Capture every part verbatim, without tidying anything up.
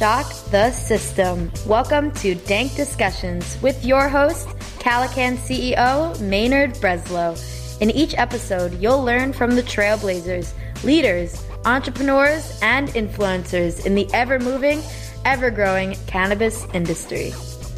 shock the system. Welcome to Dank Discussions with your host, Calican C E O, Maynard Breslow. In each episode, you'll learn from the trailblazers, leaders, entrepreneurs, and influencers in the ever-moving, ever-growing cannabis industry.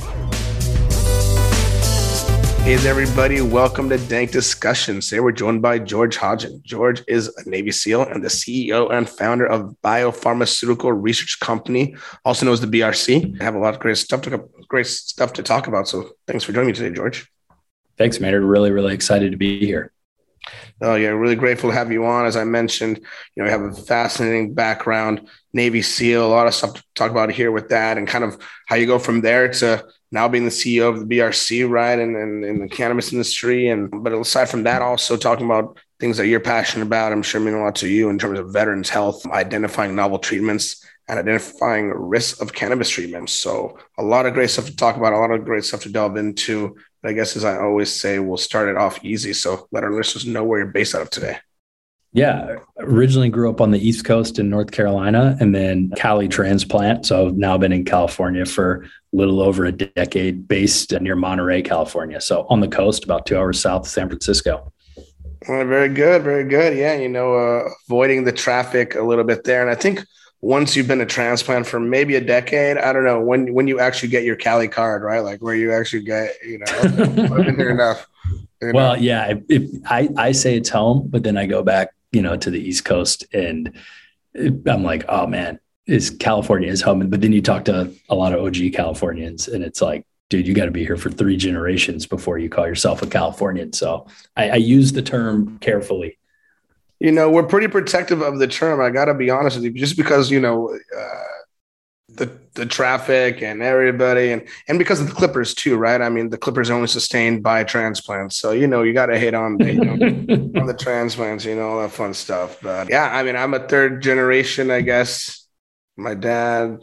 Hey there, everybody. Welcome to Dank Discussions. Today we're joined by George Hodgen. George is a Navy SEAL and the C E O and founder of Biopharmaceutical Research Company, also known as the B R C. I have a lot of great stuff to great stuff to talk about. So thanks for joining me today, George. Thanks, Maynard. Really, really excited to be here. Oh, yeah, really grateful to have you on. As I mentioned, you know, you have a fascinating background, Navy SEAL, a lot of stuff to talk about here with that, and kind of how you go from there to now being the C E O of the B R C, right, and in, in the cannabis industry. And but aside from that, also talking about things that you're passionate about, I'm sure mean a lot to you in terms of veterans' health, identifying novel treatments, and identifying risks of cannabis treatments. So a lot of great stuff to talk about, a lot of great stuff to delve into. But I guess, as I always say, we'll start it off easy. So let our listeners know where you're based out of today. Yeah, originally grew up on the East Coast in North Carolina and then Cali transplant. So I've now been in California for a little over a decade, based near Monterey, California. So on the coast, about two hours south of San Francisco. Well, very good, very good. Yeah, you know, uh, avoiding the traffic a little bit there. And I think once you've been a transplant for maybe a decade, I don't know, when when you actually get your Cali card, right? Like where you actually get, you know, I've been here enough. You know? Well, yeah, if, if I, I say it's home, but then I go back, you know, to the East Coast and I'm like, oh man, is California is home. But then you talk to a lot of O G Californians and it's like, dude, you got to be here for three generations before you call yourself a Californian. So I, I use the term carefully. You know, we're pretty protective of the term. I got to be honest with you, just because, you know, uh, the the traffic and everybody and, and because of the Clippers too, right? I mean, the Clippers are only sustained by transplants. So, you know, you got to hit on the, you know, on the transplants, you know, all that fun stuff. But yeah, I mean, I'm a third generation, I guess. My dad,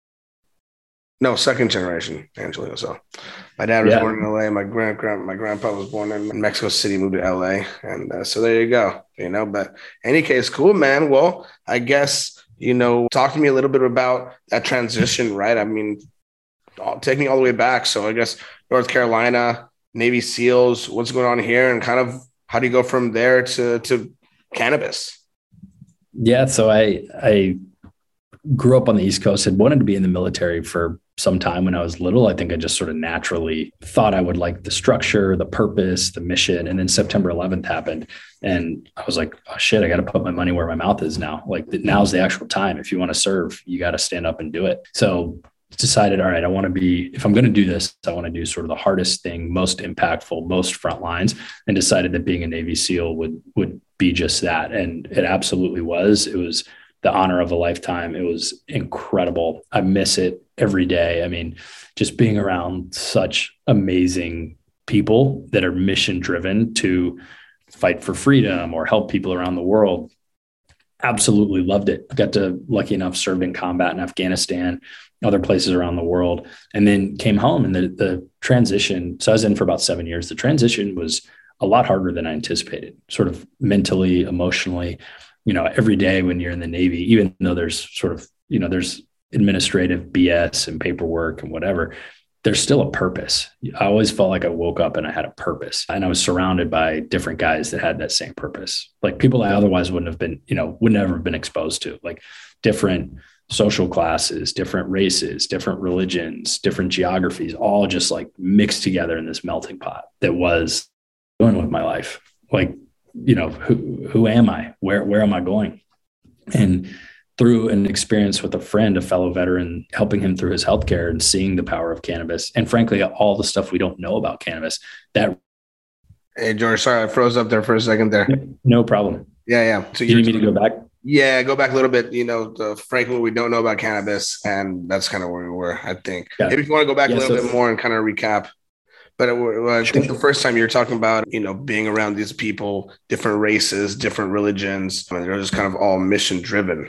no, second generation, Angelino. So my dad was yeah. born in L A. My grand, grand my grandpa was born in Mexico City, moved to L A. And uh, so there you go, you know, but any case, cool, man. Well, I guess, you know, talk to me a little bit about that transition, right? I mean, take me all the way back. So I guess North Carolina, Navy SEALs, what's going on here and kind of how do you go from there to, to cannabis? Yeah. So I, I grew up on the East Coast, had wanted to be in the military for some time when I was little. I think I just sort of naturally thought I would like the structure, the purpose, the mission. And then September eleventh happened. And I was like, oh shit, I got to put my money where my mouth is now. Like now's the actual time. If you want to serve, you got to stand up and do it. So decided, all right, I want to be, if I'm going to do this, I want to do sort of the hardest thing, most impactful, most front lines, and decided that being a Navy SEAL would, would be just that. And it absolutely was. It was the honor of a lifetime. It was incredible. I miss it every day. I mean, just being around such amazing people that are mission driven to fight for freedom or help people around the world. Absolutely loved it. Got to lucky enough served in combat in Afghanistan, other places around the world, and then came home and the, the transition. So I was in for about seven years. The transition was a lot harder than I anticipated, sort of mentally, emotionally. You know, every day when you're in the Navy, even though there's sort of, you know, there's administrative B S and paperwork and whatever, there's still a purpose. I always felt like I woke up and I had a purpose and I was surrounded by different guys that had that same purpose, like people I otherwise wouldn't have been, you know, would never have been exposed to, like different social classes, different races, different religions, different geographies, all just like mixed together in this melting pot that was going with my life. Like, you know, who, who am I? Where, where am I going? And through an experience with a friend, a fellow veteran, helping him through his healthcare and seeing the power of cannabis and frankly, all the stuff we don't know about cannabis that. Hey, George, sorry, I froze up there for a second there. No problem. Yeah. Yeah. So you need me to go back? Yeah. Go back a little bit, you know, the, frankly, we don't know about cannabis and that's kind of where we were, I think. Yeah. Maybe if you want to go back yeah, a little so- bit more and kind of recap. But I think the first time you were talking about, you know, being around these people, different races, different religions, I mean, they're just kind of all mission driven.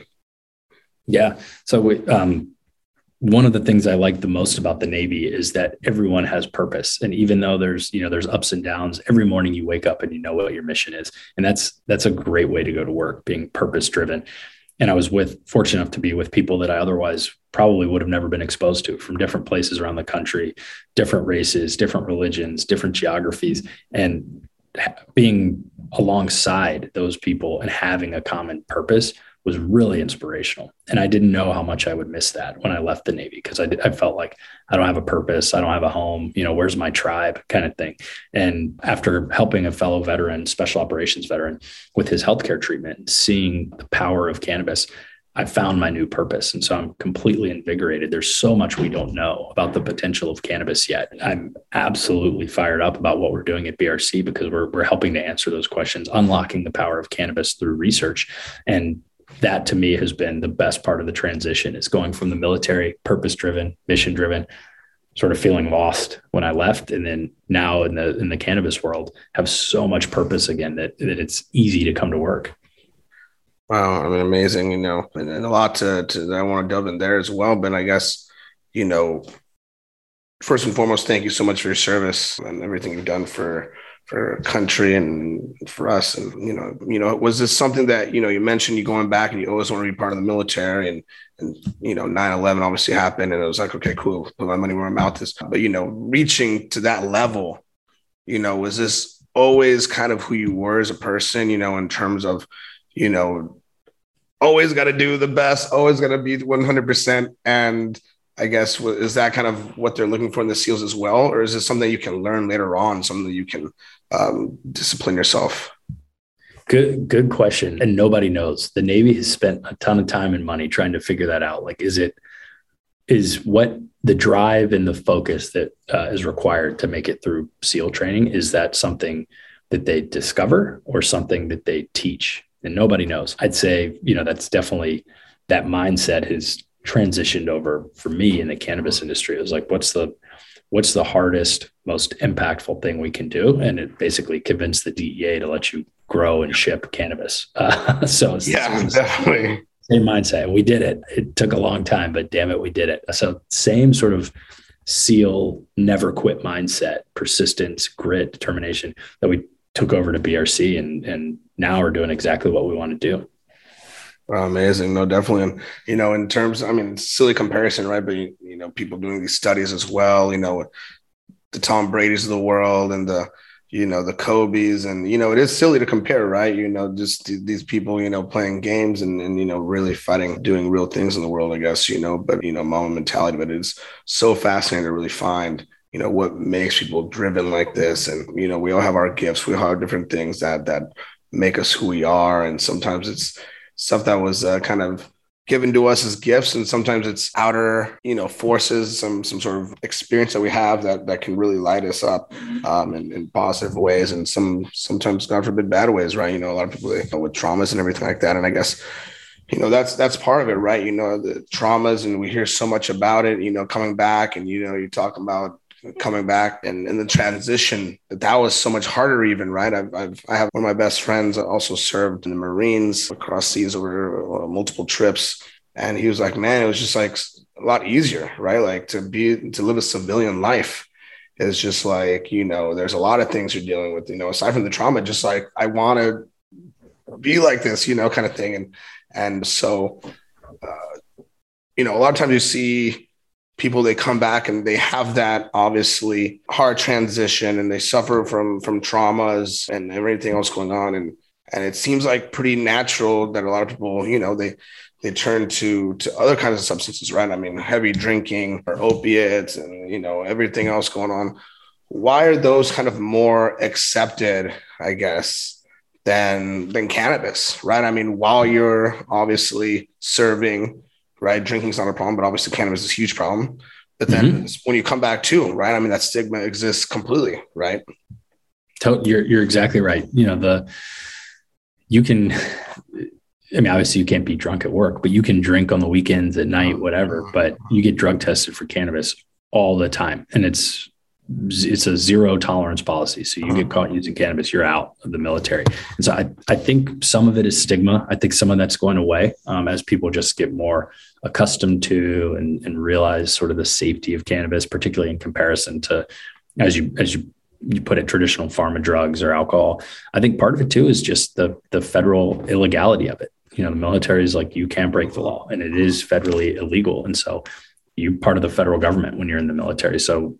Yeah. So we, um, one of the things I like the most about the Navy is that everyone has purpose. And even though there's, you know, there's ups and downs, every morning you wake up and you know what your mission is. And that's, that's a great way to go to work, being purpose driven. And I was with fortunate enough to be with people that I otherwise probably would have never been exposed to from different places around the country, different races, different religions, different geographies, and being alongside those people and having a common purpose was really inspirational. And I didn't know how much I would miss that when I left the Navy, because I, I felt like I don't have a purpose. I don't have a home, you know, where's my tribe kind of thing. And after helping a fellow veteran, special operations veteran with his healthcare treatment, seeing the power of cannabis, I found my new purpose. And so I'm completely invigorated. There's so much we don't know about the potential of cannabis yet. I'm absolutely fired up about what we're doing at B R C, because we're, we're helping to answer those questions, unlocking the power of cannabis through research. And that to me has been the best part of the transition, is going from the military, purpose-driven, mission-driven, sort of feeling lost when I left. And then now in the, in the cannabis world, have so much purpose again that, that it's easy to come to work. Wow. I mean, amazing, you know, and, and a lot to, to, I want to delve in there as well. But I guess, you know, first and foremost, thank you so much for your service and everything you've done for for country and for us. And, you know, you know, was this something that, you know, you mentioned you going back and you always want to be part of the military, and, and, you know, nine eleven obviously happened and it was like, okay, cool, put my money where my mouth is. But, you know, reaching to that level, you know, was this always kind of who you were as a person, you know, in terms of, you know, always got to do the best, always got to be one hundred percent. And I guess, is that kind of what they're looking for in the SEALs as well? Or is this something you can learn later on, something that you can um, discipline yourself? Good, good question. And nobody knows. The Navy has spent a ton of time and money trying to figure that out. Like, is it, is what the drive and the focus that uh, is required to make it through SEAL training, is that something that they discover or something that they teach? And nobody knows. I'd say, you know, that's definitely, that mindset has transitioned over for me in the cannabis industry. It was like, what's the, what's the hardest, most impactful thing we can do? And it basically convinced the D E A to let you grow and ship cannabis. Uh, so it's, yeah, it's definitely same mindset. We did it. It took a long time, but damn it, we did it. So same sort of SEAL, never quit mindset, persistence, grit, determination that we took over to B R C, and, and now we're doing exactly what we want to do. Well, amazing. No, definitely. And, you know, in terms, I mean, silly comparison, right? But, you, you know, people doing these studies as well, you know, the Tom Brady's of the world and the, you know, the Kobe's, and, you know, it is silly to compare, right? You know, just these people, you know, playing games and, and, you know, really fighting, doing real things in the world, I guess, you know, but, you know, mama mentality, but it's so fascinating to really find, you know, what makes people driven like this. And, you know, we all have our gifts. We all have different things that, that make us who we are. And sometimes it's stuff that was uh, kind of given to us as gifts, and sometimes it's outer, you know, forces, some some sort of experience that we have that that can really light us up um, in, in positive ways, and some sometimes, God forbid, bad ways, right? You know, a lot of people, you know, with traumas and everything like that, and I guess, you know, that's that's part of it, right? You know, the traumas, and we hear so much about it. You know, coming back, and you know, you're talking about coming back and, and the transition, that that was so much harder even, right? I've, I've, I have one of my best friends also served in the Marines across seas over uh, multiple trips. And he was like, man, it was just like a lot easier, right? Like to be, to live a civilian life is just like, you know, there's a lot of things you're dealing with, you know, aside from the trauma, just like, I want to be like this, you know, kind of thing. And, and so, uh, you know, a lot of times you see people, they come back and they have that obviously hard transition, and they suffer from from traumas and everything else going on. And and it seems like pretty natural that a lot of people, you know, they they turn to to other kinds of substances, right? I mean, heavy drinking or opiates and, you know, everything else going on. Why are those kind of more accepted, I guess, than than cannabis, right? I mean, while you're obviously serving, right? Drinking's not a problem, but obviously cannabis is a huge problem. But then mm-hmm. when you come back too, right? I mean, that stigma exists completely, right? You're you're exactly right. You know, the you can, I mean, obviously you can't be drunk at work, but you can drink on the weekends, at night, whatever. But you get drug tested for cannabis all the time, and it's it's a zero tolerance policy. So you get caught using cannabis, you're out of the military. And so I, I think some of it is stigma. I think some of that's going away um, as people just get more accustomed to and, and realize sort of the safety of cannabis, particularly in comparison to, as you, as you, you put it, traditional pharma drugs or alcohol. I think part of it too is just the, the federal illegality of it. You know, the military is like, you can't break the law, and it is federally illegal. And so you're part of the federal government when you're in the military. So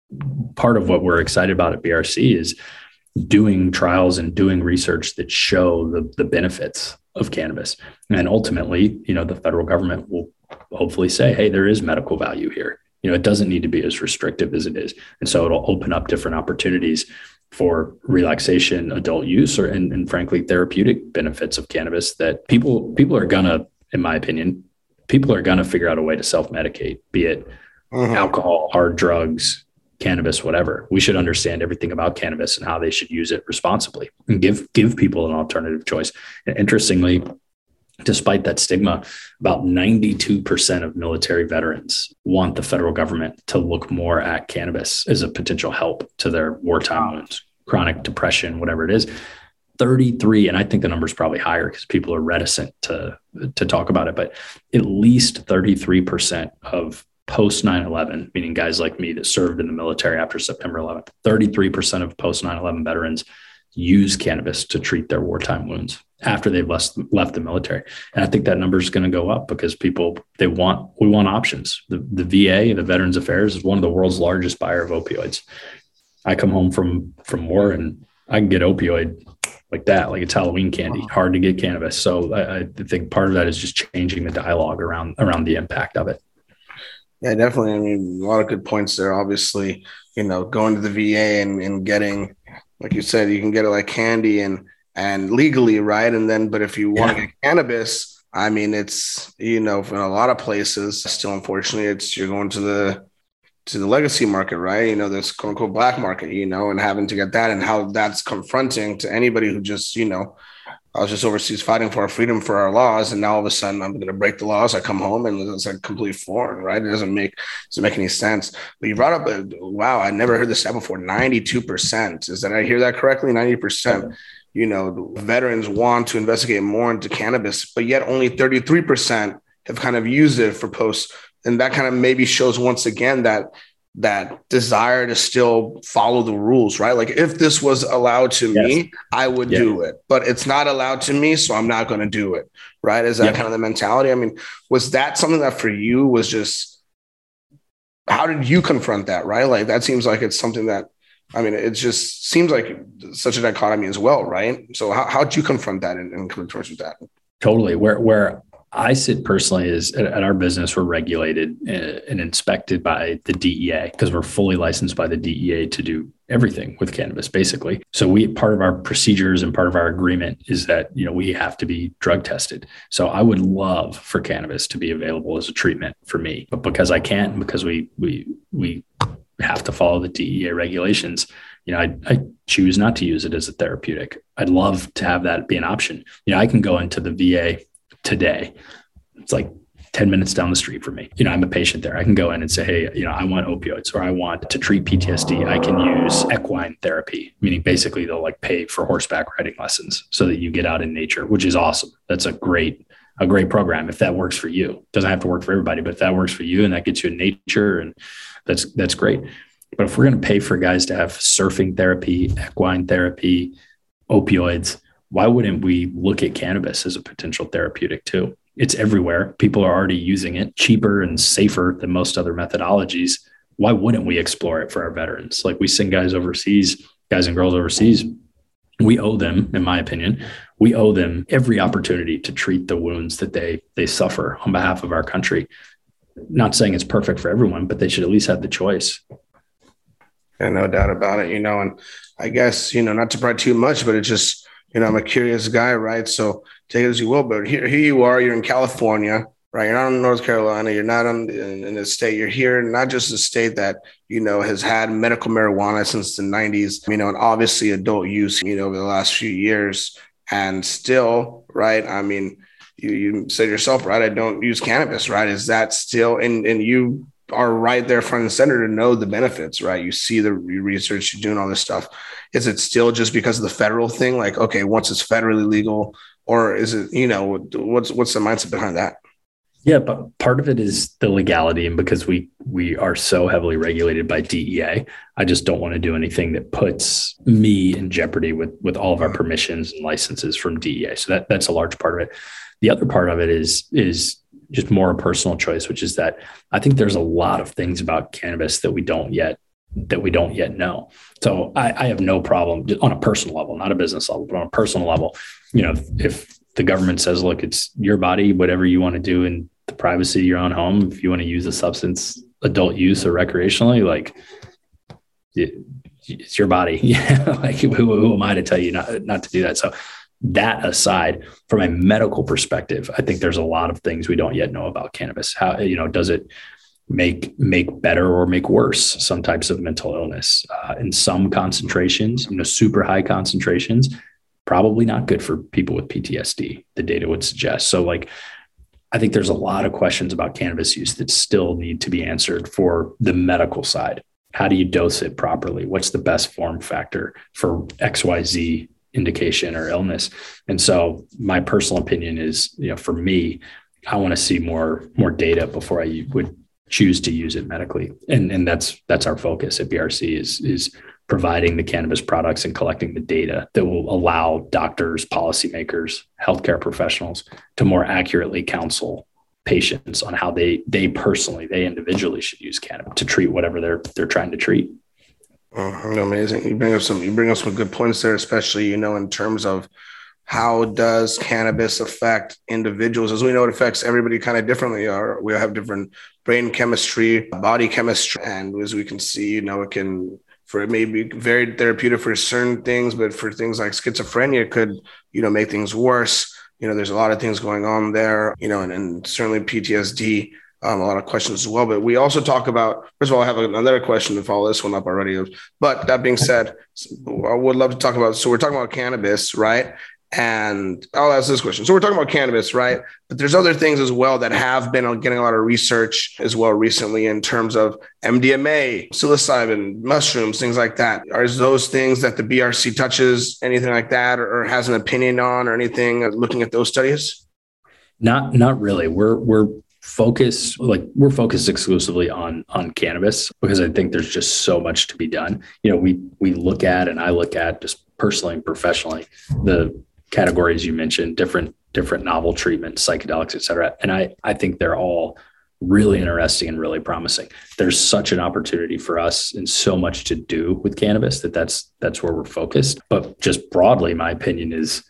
part of what we're excited about at B R C is doing trials and doing research that show the, the benefits of cannabis. And ultimately, you know, the federal government will hopefully say, hey, there is medical value here. You know, it doesn't need to be as restrictive as it is. And so it'll open up different opportunities for relaxation, adult use, or and, and frankly, therapeutic benefits of cannabis that people people are gonna, in my opinion, people are gonna figure out a way to self-medicate, be it mm-hmm. alcohol, hard drugs, cannabis, whatever. We should understand everything about cannabis and how they should use it responsibly and give give people an alternative choice. And interestingly, despite that stigma, about ninety-two percent of military veterans want the federal government to look more at cannabis as a potential help to their wartime wounds, chronic depression, whatever it is. thirty-three, and I think the number is probably higher because people are reticent to, to talk about it, but at least thirty-three percent of post nine eleven, meaning guys like me that served in the military after September eleventh, thirty-three percent of post nine eleven veterans use cannabis to treat their wartime wounds after they've left, left the military. And I think that number is going to go up because people, they want, we want options. The, the V A, the Veterans Affairs, is one of the world's largest buyer of opioids. I come home from, from war and I can get opioid like that, like it's Halloween candy, hard to get cannabis. So I, I think part of that is just changing the dialogue around, around the impact of it. Yeah, definitely. I mean, a lot of good points there. Obviously, you know, going to the V A and, and getting, like you said, you can get it like candy and and legally, right? And then, but if you want to yeah. get cannabis, I mean, it's, you know, in a lot of places, still unfortunately, it's you're going to the to the legacy market, right? You know, this quote unquote black market, you know, and having to get that and how that's confronting to anybody who just, you know, I was just overseas fighting for our freedom, for our laws, and now all of a sudden I'm going to break the laws. I come home and it's like complete foreign, right? It doesn't make doesn't make any sense. But you brought up a wow, I never heard this stat before. ninety-two percent is that I hear that correctly? ninety percent. You know, veterans want to investigate more into cannabis, but yet only thirty-three percent have kind of used it for posts, and that kind of maybe shows once again that. that desire to still follow the rules, right? Like if this was allowed to yes. me, I would yeah. do it, but it's not allowed to me. So I'm not going to do it. Right. Is that yep. kind of the mentality? I mean, was that something that for you was just, how did you confront that? Right. Like that seems like it's something that, I mean, it just seems like such a dichotomy as well. Right. So how, how'd you confront that and, and come towards that? Totally. Where, where, I sit personally is at, at our business, we're regulated and inspected by the D E A because we're fully licensed by the D E A to do everything with cannabis, basically. So we, part of our procedures and part of our agreement is that, you know, we have to be drug tested. So I would love for cannabis to be available as a treatment for me, but because I can't, because we, we, we have to follow the D E A regulations, you know, I, I choose not to use it as a therapeutic. I'd love to have that be an option. You know, I can go into the V A today. It's like ten minutes down the street for me. You know, I'm a patient there. I can go in and say, hey, you know, I want opioids or I want to treat P T S D. I can use equine therapy, meaning basically they'll like pay for horseback riding lessons so that you get out in nature, which is awesome. That's a great, a great program. If that works for you, doesn't have to work for everybody, but if that works for you and that gets you in nature, and that's, that's great. But if we're going to pay for guys to have surfing therapy, equine therapy, opioids, why wouldn't we look at cannabis as a potential therapeutic too? It's everywhere. People are already using it, cheaper and safer than most other methodologies. Why wouldn't we explore it for our veterans? Like we send guys overseas, guys and girls overseas. We owe them, in my opinion, we owe them every opportunity to treat the wounds that they they suffer on behalf of our country. Not saying it's perfect for everyone, but they should at least have the choice. Yeah, no doubt about it. You know, and I guess, you know, not to pry too much, but it's just, you know, I'm a curious guy, right? So take it as you will, but here, here you are, you're in California, right? You're not in North Carolina. You're not in, in, in a state. You're here, not just a state that, you know, has had medical marijuana since the nineties, you know, and obviously adult use, you know, over the last few years. And still, right? I mean, you, you said yourself, right? I don't use cannabis, right? Is that still, and, and you are right there front and center to know the benefits, right? You see the research, you're doing all this stuff. Is it still just because of the federal thing? Like, okay, once it's federally legal, or is it, you know, what's, what's the mindset behind that? Yeah, but part of it is the legality, and because we we are so heavily regulated by D E A, I just don't want to do anything that puts me in jeopardy with with all of our permissions and licenses from D E A. So that that's a large part of it. The other part of it is is just more a personal choice, which is that I think there's a lot of things about cannabis that we don't yet that we don't yet know. So I, I have no problem on a personal level, not a business level, but on a personal level. You know, if the government says, look, it's your body, whatever you want to do in the privacy of your own home. If you want to use a substance, adult use or recreationally, like it, it's your body. Yeah. Like who, who am I to tell you not, not to do that? So that aside, from a medical perspective, I think there's a lot of things we don't yet know about cannabis. How, you know, does it make, make better or make worse some types of mental illness uh, in some concentrations, you know, super high concentrations, probably not good for people with P T S D, the data would suggest. So like, I think there's a lot of questions about cannabis use that still need to be answered for the medical side. How do you dose it properly? What's the best form factor for X Y Z indication or illness? And so my personal opinion is, you know, for me, I want to see more, more data before I would choose to use it medically. And, and that's, that's our focus at B R C is, is providing the cannabis products and collecting the data that will allow doctors, policymakers, healthcare professionals to more accurately counsel patients on how they, they personally, they individually should use cannabis to treat whatever they're, they're trying to treat. Oh, amazing. You bring up some, you bring up some good points there, especially, you know, in terms of how does cannabis affect individuals? As we know, it affects everybody kind of differently. Or we have different brain chemistry, body chemistry. And as we can see, you know, it can, for it may be very therapeutic for certain things, but for things like schizophrenia, it could, you know, make things worse. You know, there's a lot of things going on there, you know, and, and certainly P T S D, um, a lot of questions as well. But we also talk about, first of all, I have another question to follow this one up already. But that being said, I would love to talk about, so we're talking about cannabis, right? And I'll ask this question. So we're talking about cannabis, right? But there's other things as well that have been getting a lot of research as well recently in terms of M D M A, psilocybin, mushrooms, things like that. Are those things that the B R C touches, anything like that, or, or has an opinion on or anything looking at those studies? Not, not really. We're, we're focused, like we're focused exclusively on, on cannabis because I think there's just so much to be done. You know, we, we look at, and I look at just personally and professionally, the categories you mentioned, different, different novel treatments, psychedelics, et cetera. And I, I think they're all really interesting and really promising. There's such an opportunity for us and so much to do with cannabis that that's, that's where we're focused. But just broadly, my opinion is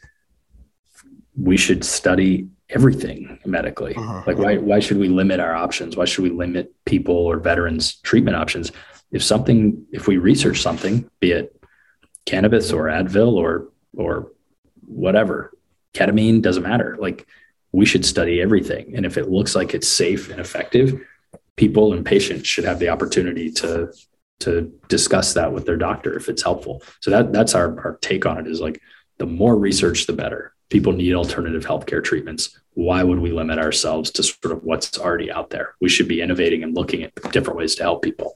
we should study everything medically. Uh-huh. Like why, why should we limit our options? Why should we limit people or veterans treatment options? If something, if we research something, be it cannabis or Advil or, or whatever, ketamine, doesn't matter. Like we should study everything. And if it looks like it's safe and effective, people and patients should have the opportunity to, to discuss that with their doctor if it's helpful. So that that's our, our take on it is like the more research, the better. People need alternative healthcare treatments. Why would we limit ourselves to sort of what's already out there? We should be innovating and looking at different ways to help people.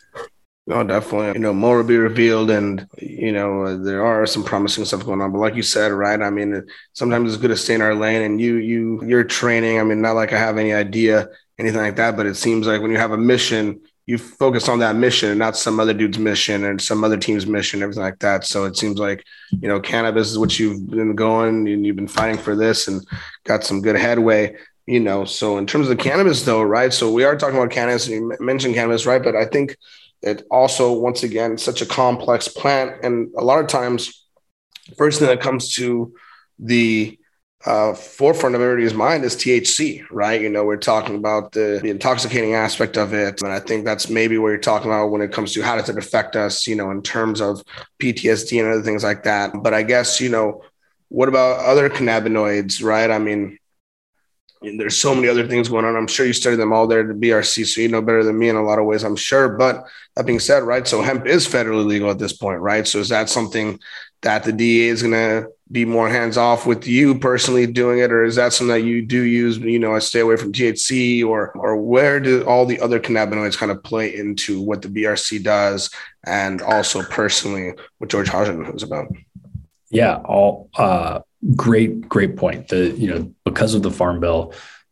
No, definitely. You know, more will be revealed, and, you know, there are some promising stuff going on. But like you said, right, I mean, sometimes it's good to stay in our lane, and you, you, you're training. I mean, not like I have any idea, anything like that, but it seems like when you have a mission, you focus on that mission and not some other dude's mission and some other team's mission, everything like that. So it seems like, you know, cannabis is what you've been going and you've been fighting for this and got some good headway. You know, so in terms of cannabis, though, right? So we are talking about cannabis, and you mentioned cannabis, right? But I think it also, once again, such a complex plant. And a lot of times, first thing that comes to the uh, forefront of everybody's mind is T H C, right? You know, we're talking about the, the intoxicating aspect of it. And I think that's maybe what you're talking about when it comes to how does it affect us, you know, in terms of P T S D and other things like that. But I guess, you know, what about other cannabinoids, right? I mean, and there's so many other things going on. I'm sure you studied them all there at the B R C, so you know better than me in a lot of ways, I'm sure. But that being said, right, so hemp is federally legal at this point, right? So is that something that the D E A is going to be more hands-off with you personally doing it, or is that something that you do use, you know, I stay away from T H C, or or where do all the other cannabinoids kind of play into what the B R C does, and also personally what George Hodgen is about? Yeah, all uh Great, great point. The, you know, because of the Farm Bill,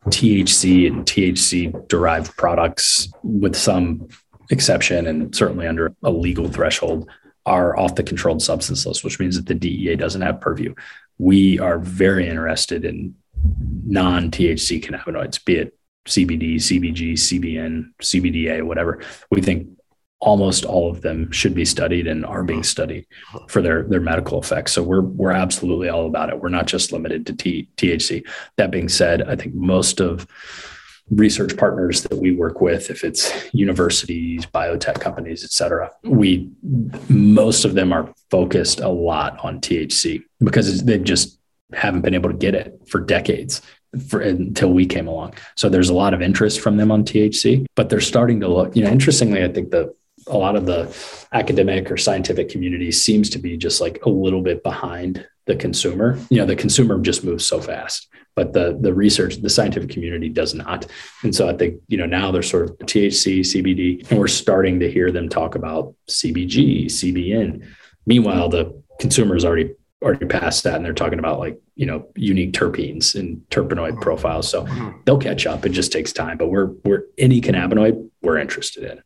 T H C and T H C derived products, with some exception and certainly under a legal threshold, are off the controlled substance list, which means that the D E A doesn't have purview. We are very interested in non-T H C cannabinoids, be it C B D, C B G, C B N, C B D A, whatever. We think almost all of them should be studied and are being studied for their, their medical effects. So we're we're absolutely all about it. We're not just limited to T, THC. That being said, I think most of research partners that we work with, if it's universities, biotech companies, et cetera, we, most of them are focused a lot on T H C because they just haven't been able to get it for decades for, until we came along. So there's a lot of interest from them on T H C, but they're starting to look, you know, interestingly, I think the, a lot of the academic or scientific community seems to be just like a little bit behind the consumer. You know, the consumer just moves so fast, but the the research, the scientific community does not. And so I think, you know, now they're sort of T H C, C B D, and we're starting to hear them talk about C B G, C B N. Meanwhile, the consumer's already already past that, and they're talking about like, you know, unique terpenes and terpenoid profiles. So they'll catch up. It just takes time, but we're we're any cannabinoid we're interested in.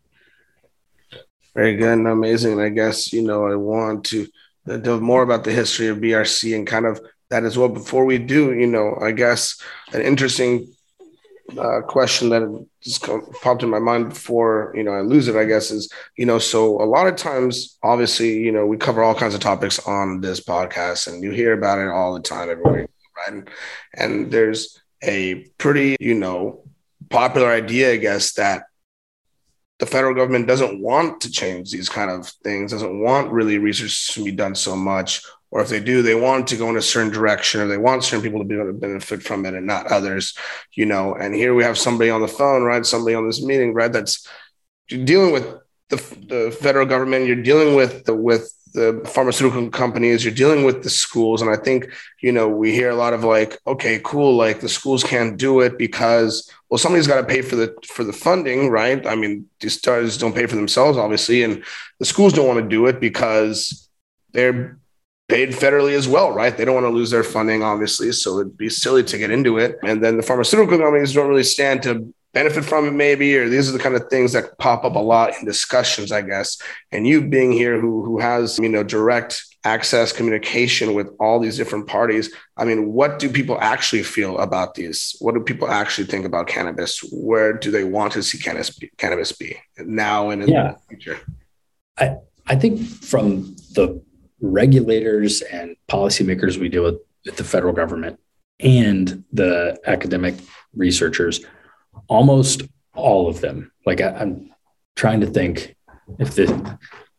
Very good and amazing. And I guess, you know, I want to delve more about the history of B R C and kind of that as well. Before we do, you know, I guess an interesting uh, question that just popped in my mind before, you know, I lose it, I guess, is, you know, so a lot of times, obviously, you know, we cover all kinds of topics on this podcast and you hear about it all the time, everywhere, right? And, and there's a pretty, you know, popular idea, I guess, that the federal government doesn't want to change these kind of things, doesn't want really research to be done so much, or if they do, they want to go in a certain direction, or they want certain people to be able to benefit from it and not others, you know. And here we have somebody on the phone, right? Somebody on this meeting, right? That's you're dealing with the, the federal government, you're dealing with the with the pharmaceutical companies, you're dealing with the schools. And I think, you know, we hear a lot of like, okay, cool, like the schools can't do it because, well, somebody's got to pay for the for the funding, right? I mean, these stars don't pay for themselves, obviously, and the schools don't want to do it because they're paid federally as well, right? They don't want to lose their funding, obviously, so it'd be silly to get into it. And then the pharmaceutical companies don't really stand to benefit from it, maybe, or these are the kind of things that pop up a lot in discussions, I guess. And you being here, who who has, you know, direct access communication with all these different parties. I mean, what do people actually feel about these? What do people actually think about cannabis? Where do they want to see cannabis be, cannabis be now and in yeah. the future? I, I think from the regulators and policymakers we deal with at the federal government and the academic researchers, almost all of them, like I, I'm trying to think if the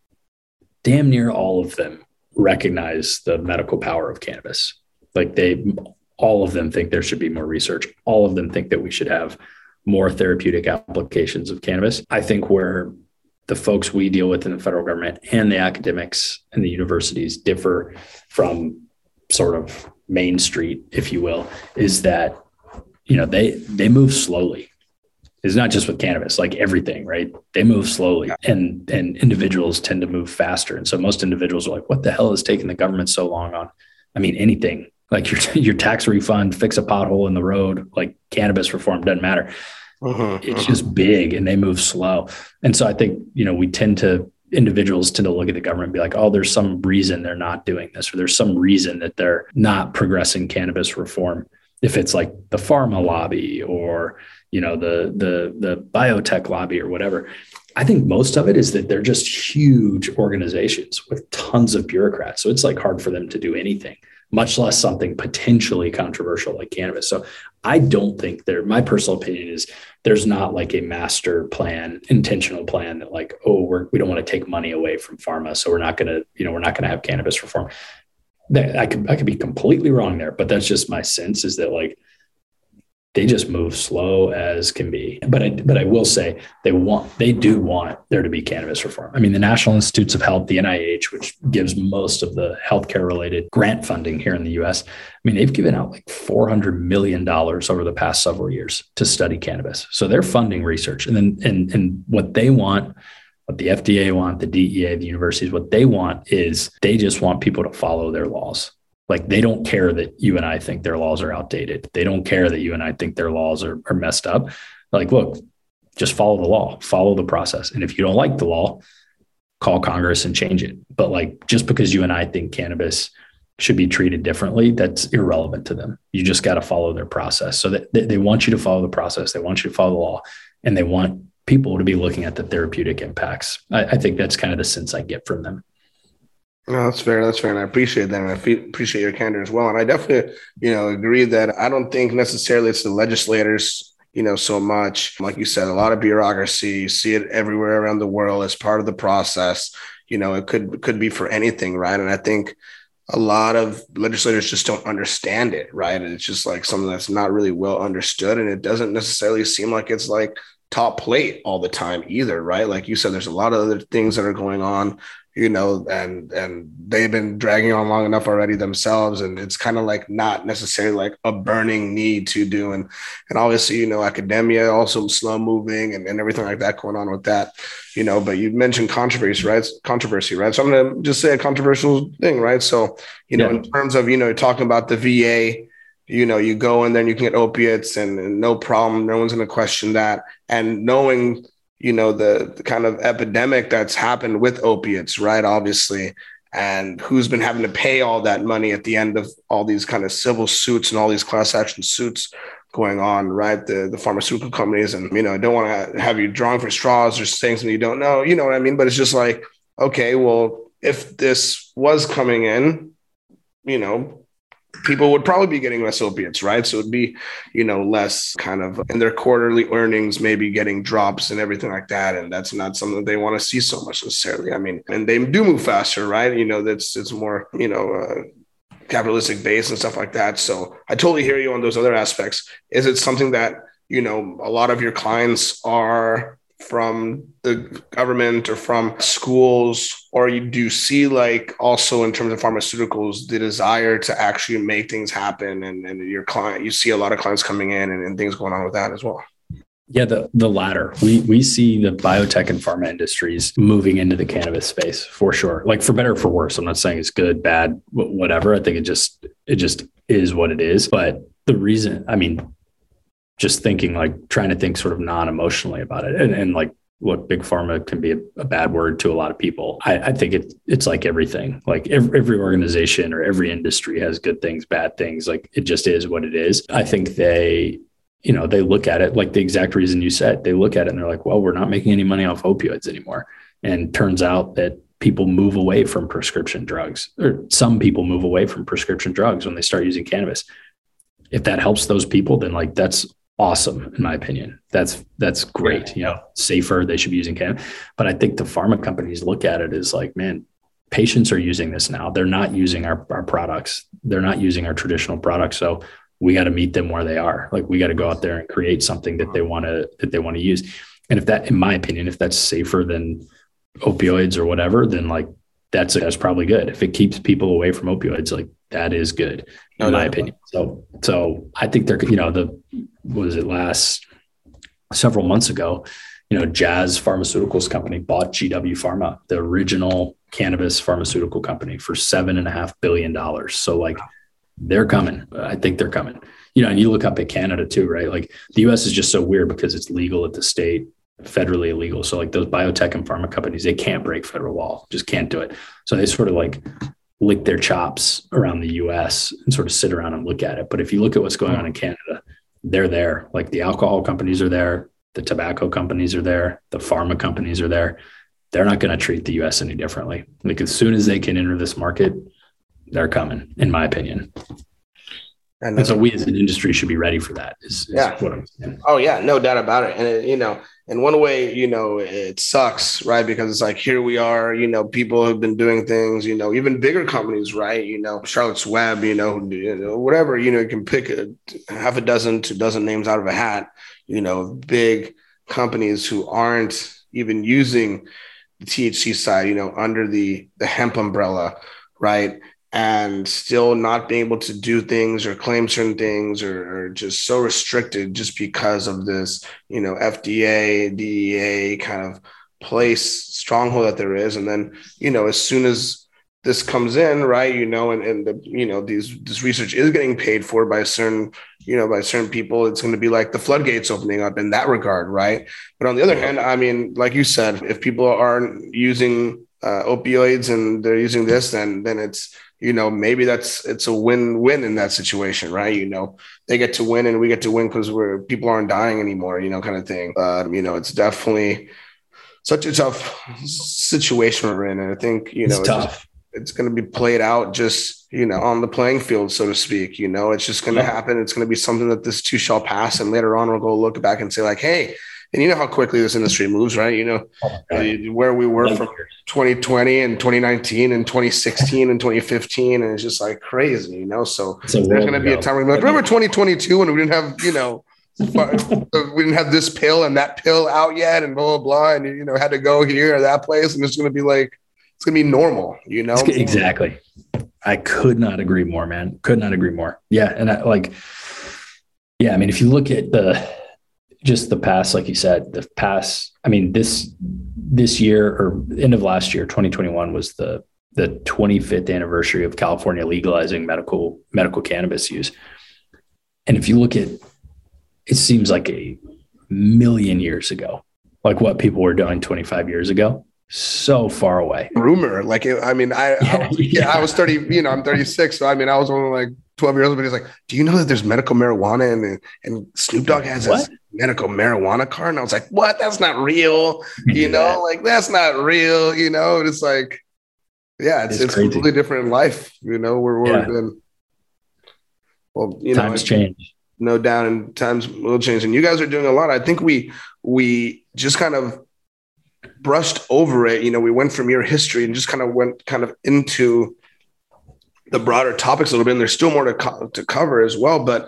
damn near all of them recognize the medical power of cannabis. Like they, all of them think there should be more research. All of them think that we should have more therapeutic applications of cannabis. I think where the folks we deal with in the federal government and the academics and the universities differ from sort of Main Street, if you will, is that, you know, they, they move slowly. It's not just with cannabis, like everything, right? They move slowly and, and individuals tend to move faster. And so most individuals are like, what the hell is taking the government so long on? I mean, anything like your, your tax refund, fix a pothole in the road, like cannabis reform doesn't matter. Uh-huh, it's uh-huh. just big and they move slow. And so I think, you know, we tend to, individuals tend to look at the government and be like, oh, there's some reason they're not doing this, or there's some reason that they're not progressing cannabis reform. If it's like the pharma lobby or, you know, the, the, the biotech lobby or whatever, I think most of it is that they're just huge organizations with tons of bureaucrats. So it's like hard for them to do anything, much less something potentially controversial like cannabis. So I don't think there, my personal opinion is there's not like a master plan, intentional plan that like, oh, we're, we don't want to take money away from pharma. So we're not going to, you know, we're not going to have cannabis reform. That I could, I could be completely wrong there, but that's just my sense is that like, they just move slow as can be. But I, but I will say they want, they do want there to be cannabis reform. I mean, the National Institutes of Health, the N I H, which gives most of the healthcare related grant funding here in the U S. I mean, they've given out like four hundred million dollars over the past several years to study cannabis. So they're funding research. And then, and, and what they want, what the F D A want, the D E A, the universities, what they want is they just want people to follow their laws. Like, they don't care that you and I think their laws are outdated. They don't care that you and I think their laws are, are messed up. Like, look, just follow the law, follow the process. And if you don't like the law, call Congress and change it. But like, just because you and I think cannabis should be treated differently, that's irrelevant to them. You just got to follow their process. So that they, they want you to follow the process. They want you to follow the law, and they want people to be looking at the therapeutic impacts. I, I think that's kind of the sense I get from them. No, that's fair. That's fair. And I appreciate that. And I fe- appreciate your candor as well. And I definitely, you know, agree that I don't think necessarily it's the legislators, you know, so much. Like you said, a lot of bureaucracy, you see it everywhere around the world as part of the process. You know, it could, could be for anything, right? And I think a lot of legislators just don't understand it, right? And it's just like something that's not really well understood. And it doesn't necessarily seem like it's like top plate all the time either, right? Like you said, there's a lot of other things that are going on, you know, and and they've been dragging on long enough already themselves. And it's kind of like not necessarily like a burning need to do. And and obviously, you know, academia also slow moving and, and everything like that going on with that, you know, but you mentioned controversy, right? Controversy, right? So I'm going to just say a controversial thing, right? So, you know, yeah. in terms of, you know, talking about the V A, you know, you go in there and you can get opiates and, and no problem. No one's going to question that. And knowing, you know, the, the kind of epidemic that's happened with opiates, right? Obviously, and who's been having to pay all that money at the end of all these kind of civil suits and all these class action suits going on, right? The the pharmaceutical companies. And, you know, I don't want to have you drawing for straws or saying something you don't know, you know what I mean? But it's just like, okay, well, if this was coming in, you know, people would probably be getting less opiates, right? So it'd be, you know, less kind of in their quarterly earnings, maybe getting drops and everything like that. And that's not something that they want to see so much necessarily. I mean, and they do move faster, right? You know, that's, it's more, you know, uh, capitalistic base and stuff like that. So I totally hear you on those other aspects. Is it something that, you know, a lot of your clients are from the government or from schools, or you do see like also in terms of pharmaceuticals, the desire to actually make things happen, and, and your client, you see a lot of clients coming in and, and things going on with that as well? Yeah, the the latter. We we see the biotech and pharma industries moving into the cannabis space for sure. Like, for better or for worse. I'm not saying it's good, bad, whatever. I think it just it just is what it is. But the reason, I mean, just thinking, like trying to think sort of non-emotionally about it. And, and like, look, big pharma can be a, a bad word to a lot of people. I, I think it, it's like everything, like every, every organization or every industry has good things, bad things. Like, it just is what it is. I think they, you know, they look at it like the exact reason you said. They look at it and they're like, well, we're not making any money off opioids anymore. And turns out that people move away from prescription drugs, or some people move away from prescription drugs when they start using cannabis. If that helps those people, then like, that's awesome, in my opinion. That's that's great. You know, safer, they should be using cannabis. But I think the pharma companies look at it as like, man, patients are using this now. They're not using our, our products. They're not using our traditional products. So we got to meet them where they are. Like, we got to go out there and create something that they want to that they want to use. And if that, in my opinion, if that's safer than opioids or whatever, then like that's that's probably good. If it keeps people away from opioids, like that is good, in no, my no, opinion. So so I think they're, you know, the what was it last several months ago, you know, Jazz Pharmaceuticals company bought G W Pharma, the original cannabis pharmaceutical company, for seven and a half billion dollars. So like, they're coming. I think they're coming. You know, and you look up at Canada too, right? Like, the U S is just so weird because it's legal at the state, federally illegal. So like, those biotech and pharma companies, they can't break federal law, just can't do it. So they sort of like lick their chops around the U S and sort of sit around and look at it. But if you look at what's going on in Canada, they're there. Like, the alcohol companies are there. The tobacco companies are there. The pharma companies are there. They're not going to treat the U S any differently. Like, as soon as they can enter this market, they're coming, in my opinion. And, and so we as an industry should be ready for that. Is, is yeah. what I'm saying. Oh yeah, no doubt about it. And it, you know, in one way, you know, it sucks, right? Because it's like, here we are, you know, people have been doing things, you know, even bigger companies, right? You know, Charlotte's Web, you know, you know, whatever, you know, you can pick a, half a dozen to dozen names out of a hat, you know, big companies who aren't even using the T H C side, you know, under the the hemp umbrella, right? And still not being able to do things or claim certain things, or, or just so restricted just because of this, you know, F D A, D E A kind of place stronghold that there is. And then, you know, as soon as this comes in, right, you know, and, and the, you know, these, this research is getting paid for by certain, you know, by certain people, it's going to be like the floodgates opening up in that regard, right? But on the other hand, I mean, like you said, if people aren't using uh, opioids and they're using this, then then it's, you know, maybe that's, it's a win-win in that situation, right? You know, they get to win and we get to win because we're, people aren't dying anymore, you know, kind of thing. Uh, you know, it's definitely such a tough situation we're in. And I think, you know, it's, it's tough. Just, it's going to be played out just, you know, on the playing field, so to speak. You know, it's just going to yeah. happen. It's going to be something that this too shall pass. And later on, we'll go look back and say like, hey, and you know how quickly this industry moves, right? You know, oh, where we were from twenty twenty and twenty nineteen and twenty sixteen and twenty fifteen. And it's just like crazy, you know? So there's going to be a time where we're like, remember twenty twenty-two when we didn't have, you know, we didn't have this pill and that pill out yet and blah, blah, blah. And, you know, had to go here or that place. And it's going to be like, it's going to be normal, you know? Exactly. I could not agree more, man. Could not agree more. Yeah. And I like, yeah, I mean, if you look at the, just the past, like you said, the past, I mean, this, this year or end of last year, twenty twenty-one was the, the twenty-fifth anniversary of California legalizing medical, medical cannabis use. And if you look at, it seems like a million years ago, like what people were doing twenty-five years ago. So far away. Rumor, like it, I mean, I, yeah, I was, yeah, I was thirty. You know, I'm thirty-six, so I mean, I was only like twelve years old. But he's like, "Do you know that there's medical marijuana and and Snoop Dogg has a medical marijuana card?" And I was like, "What? That's not real." You know, like that's not real. You know, and it's like, yeah, it's it's, it's completely different in life. You know, where we're yeah. been. Well, you know, times change. No doubt, and times will change. And you guys are doing a lot. I think we we just kind of brushed over it. You know, we went from your history and just kind of went kind of into the broader topics a little bit. And there's still more to, co- to cover as well, but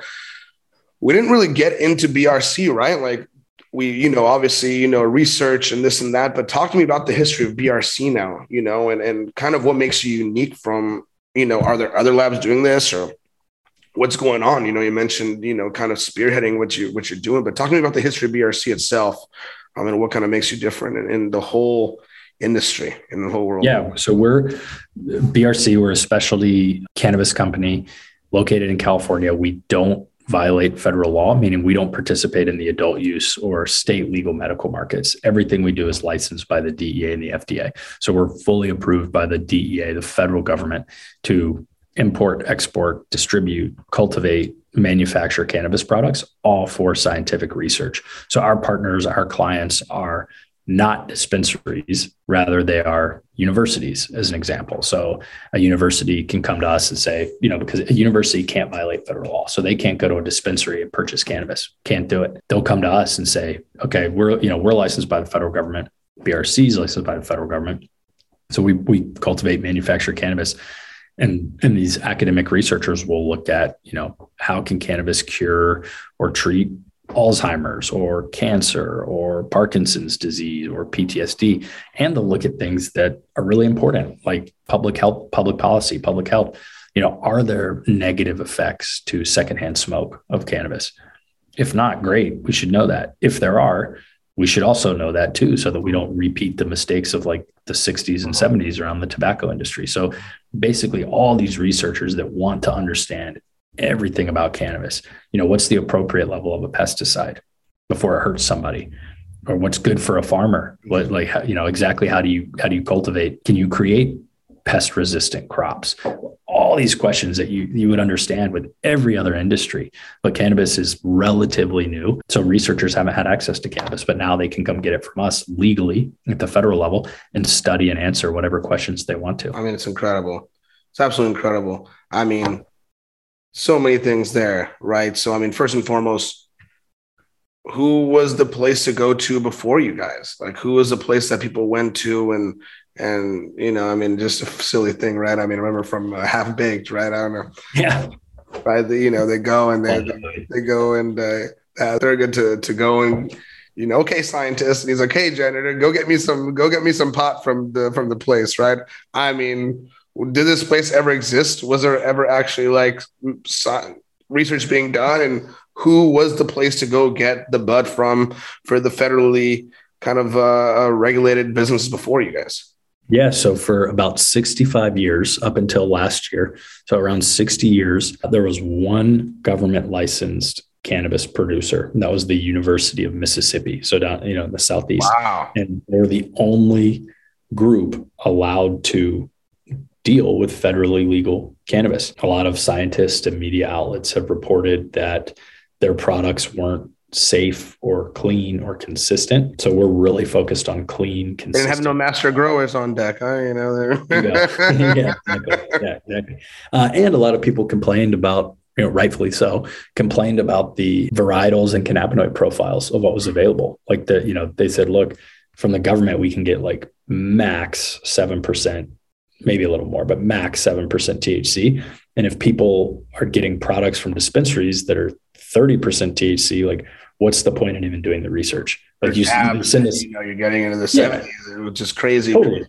we didn't really get into B R C, right? Like we, you know, obviously, you know, research and this and that, but talk to me about the history of B R C now, you know, and, and kind of what makes you unique from, you know, are there other labs doing this or what's going on? You know, you mentioned, you know, kind of spearheading what you, what you're doing, but talk to me about the history of B R C itself. I mean, what kind of makes you different in, in the whole industry, in the whole world? Yeah. So we're B R C, we're a specialty cannabis company located in California. We don't violate federal law, meaning we don't participate in the adult use or state legal medical markets. Everything we do is licensed by the D E A and the F D A. So we're fully approved by the D E A, the federal government, to import, export, distribute, cultivate, manufacture cannabis products, all for scientific research. So our partners, our clients are not dispensaries, rather they are universities, as an example. So a university can come to us and say, you know, because a university can't violate federal law. So they can't go to a dispensary and purchase cannabis. Can't do it. They'll come to us and say, okay, we're, you know, we're licensed by the federal government. B R C is licensed by the federal government. So we, we cultivate, manufacture cannabis. And, and these academic researchers will look at, you know, how can cannabis cure or treat Alzheimer's or cancer or Parkinson's disease or P T S D. And they'll look at things that are really important, like public health, public policy, public health. You know, are there negative effects to secondhand smoke of cannabis? If not, great. We should know that. If there are, we should also know that too, so that we don't repeat the mistakes of like the sixties and seventies around the tobacco industry. So basically all these researchers that want to understand everything about cannabis, you know, what's the appropriate level of a pesticide before it hurts somebody, or what's good for a farmer? What, like, you know, exactly how do you, how do you cultivate? Can you create pest resistant crops? All these questions that you, you would understand with every other industry, but cannabis is relatively new. So researchers haven't had access to cannabis, but now they can come get it from us legally at the federal level and study and answer whatever questions they want to. I mean, it's incredible. It's absolutely incredible. I mean, so many things there, right? So, I mean, first and foremost, who was the place to go to before you guys? Like, who was the place that people went to and, And, you know, I mean, just a silly thing, right? I mean, I remember from uh, Half Baked, right? I don't know. Yeah. Right. The, you know, they go and they, they, they go and uh, uh, they're good to, to go and, you know, okay, scientist. And he's like, hey, janitor, go get me some, go get me some pot from the, from the place. Right. I mean, did this place ever exist? Was there ever actually like research being done? And who was the place to go get the bud from for the federally kind of uh, regulated businesses before you guys? Yeah. So for about sixty-five years, up until last year, so around sixty years, there was one government licensed cannabis producer. And that was the University of Mississippi. So down, you know, in the Southeast. Wow. And they're the only group allowed to deal with federally legal cannabis. A lot of scientists and media outlets have reported that their products weren't safe or clean or consistent. So we're really focused on clean, consistent. They didn't have no master growers on deck, huh? You know, yeah, yeah, exactly. Yeah, exactly. Uh, and a lot of people complained about, you know, rightfully so, complained about the varietals and cannabinoid profiles of what was available. Like the, you know, they said, look, from the government, we can get like max seven percent, maybe a little more, but max seven percent T H C. And if people are getting products from dispensaries that are thirty percent T H C, like, what's the point in even doing the research? Like you, abs, you send us, you know, you're getting into the seventies, yeah. Which is crazy. Totally.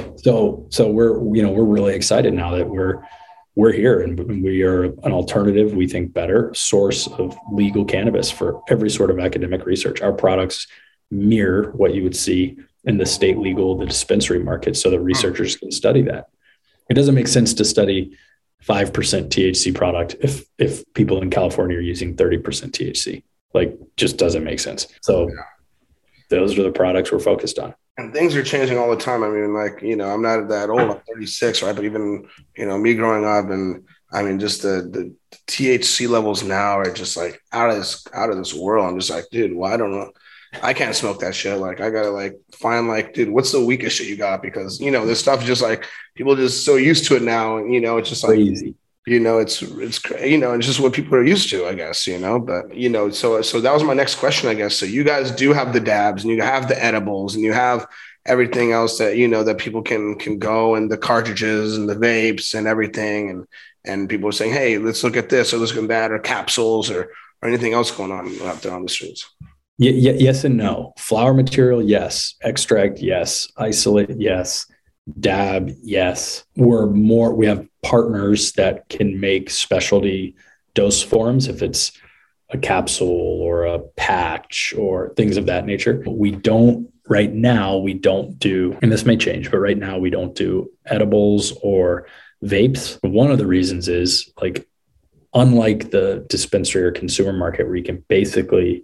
So, so we're, you know, we're really excited now that we're, we're here and we are an alternative, we think better source of legal cannabis for every sort of academic research. Our products mirror what you would see in the state legal, the dispensary market, so that researchers can study that. It doesn't make sense to study five percent T H C product if, if people in California are using thirty percent T H C. Like, just doesn't make sense. So yeah. Those are the products we're focused on. And things are changing all the time. I mean, like, you know, I'm not that old, I'm thirty-six, right? But even, you know, me growing up, and I mean, just the, the T H C levels now are just like out of this, out of this world. I'm just like, dude, well, I don't know. I can't smoke that shit. Like, I gotta like find like, dude, what's the weakest shit you got? Because, you know, this stuff just like people just so used to it now. And, you know, it's just like, crazy. You know, it's, it's, you know, it's just what people are used to, I guess, you know, but, you know, so, so that was my next question, I guess. So you guys do have the dabs and you have the edibles and you have everything else that, you know, that people can, can go, and the cartridges and the vapes and everything. And, and people are saying, hey, let's look at this or let's look at that, or capsules or, or anything else going on out there on the streets. Yeah, yeah, yes and no. Flower material, yes. Extract, yes. Isolate, yes. Dab, yes. We're more, we have partners that can make specialty dose forms if it's a capsule or a patch or things of that nature. We don't, right now, we don't do, and this may change, but right now we don't do edibles or vapes. One of the reasons is, like, unlike the dispensary or consumer market where you can basically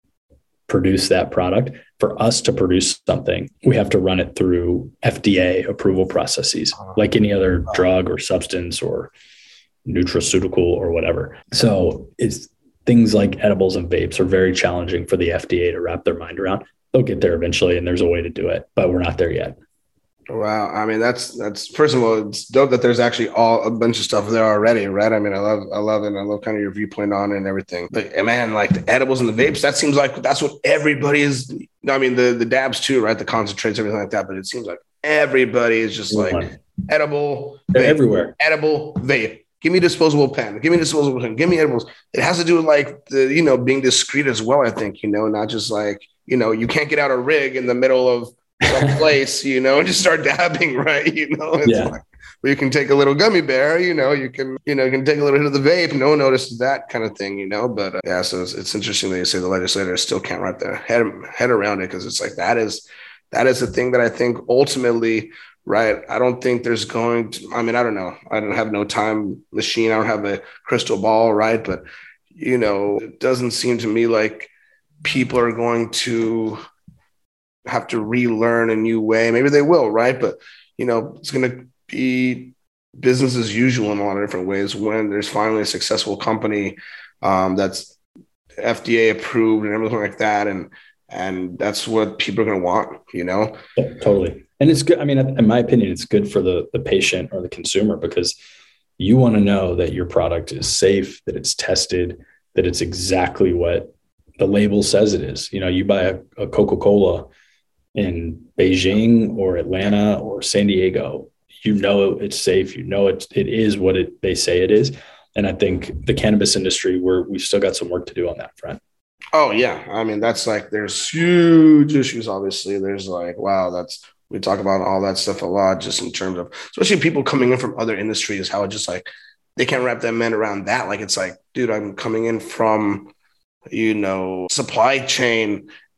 produce that product, for us to produce something, we have to run it through F D A approval processes, like any other drug or substance or nutraceutical or whatever. So it's things like edibles and vapes are very challenging for the F D A to wrap their mind around. They'll get there eventually, and there's a way to do it, but we're not there yet. Wow. I mean, that's, that's, first of all, it's dope that there's actually all a bunch of stuff there already, right? I mean, I love, I love it. And I love kind of your viewpoint on it and everything. But man, like the edibles and the vapes, that seems like that's what everybody is. I mean, the, the dabs too, right? The concentrates, everything like that. But it seems like everybody is just like mm-hmm. edible, they're vape, everywhere. Edible, vape. Give me disposable pen. Give me disposable pen. Give me edibles. It has to do with like the, you know, being discreet as well, I think, you know, not just like, you know, you can't get out a rig in the middle of some place, you know, and just start dabbing, right? You know, it's yeah. like, well, you can take a little gummy bear, you know, you can, you know, you can take a little hit of the vape. No one notices that kind of thing, you know, but uh, yeah, so it's, it's interesting that you say the legislators still can't wrap their head, head around it. Cause it's like, that is, that is the thing that I think ultimately, right. I don't think there's going to, I mean, I don't know. I don't have no time machine. I don't have a crystal ball. Right. But, you know, it doesn't seem to me like people are going to have to relearn a new way. Maybe they will, right? But, you know, it's going to be business as usual in a lot of different ways when there's finally a successful company um, that's F D A approved and everything like that. And, and that's what people are going to want, you know? Yeah, totally. And it's good. I mean, in my opinion, it's good for the, the patient or the consumer, because you want to know that your product is safe, that it's tested, that it's exactly what the label says it is. You know, you buy a, a Coca-Cola in Beijing or Atlanta or San Diego, you know it's safe. You know it, it is what it, they say it is. And I think the cannabis industry, we're, we've still got some work to do on that front. Oh, yeah. I mean, that's like, there's huge issues, obviously. There's like, wow, that's, we talk about all that stuff a lot, just in terms of, especially people coming in from other industries, how it just like, they can't wrap their mind around that. Like, it's like, dude, I'm coming in from, you know, supply chain,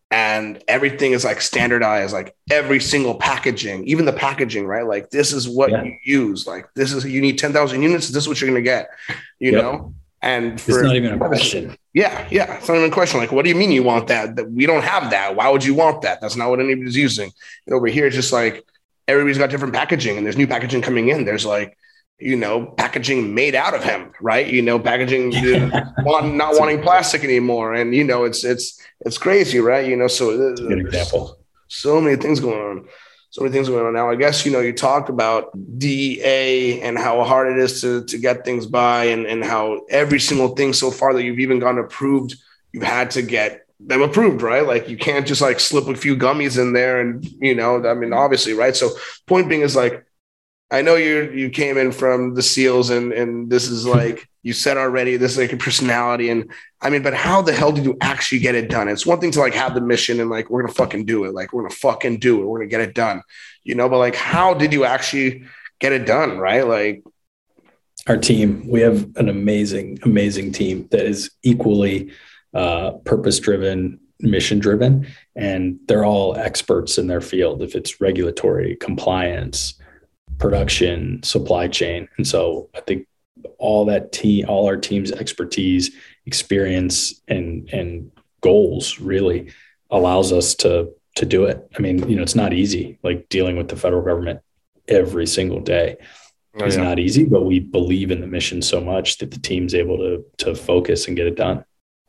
and everything is like standardized, like every single packaging, even the packaging, right? Like this is what yeah. you use. Like this is, you need ten thousand units. This is what you're going to get, you yep. know? And for, it's not even a question. Yeah. Yeah. It's not even a question. Like, what do you mean you want that? That we don't have that. Why would you want that? That's not what anybody's using. And over here, it's just like, everybody's got different packaging and there's new packaging coming in. There's like, you know, packaging made out of hemp, right? You know, packaging want, not wanting plastic anymore. And, you know, it's, it's, it's crazy, right? You know, so That's a good example. So many things going on. So many things going on now. I guess, you know, you talk about D E A and how hard it is to, to get things by and, and how every single thing so far that you've even gotten approved, you've had to get them approved, right? Like you can't just like slip a few gummies in there and, you know, I mean, obviously, right? So point being is like, I know you you came in from the SEALs and and this is like you said already, this is like a personality. And I mean, but how the hell did you actually get it done? It's one thing to like have the mission and like, we're going to fucking do it. Like, we're going to fucking do it. We're going to get it done, you know, but like, how did you actually get it done? Right. Like our team, we have an amazing, amazing team that is equally uh, purpose-driven, mission-driven, and they're all experts in their field. If it's regulatory, compliance, production, supply chain. And so I think all that team, all our team's expertise, experience, and, and goals really allows us to, to do it. I mean, you know, it's not easy, like dealing with the federal government every single day oh, is yeah. not easy, but we believe in the mission so much that the team's able to, to focus and get it done.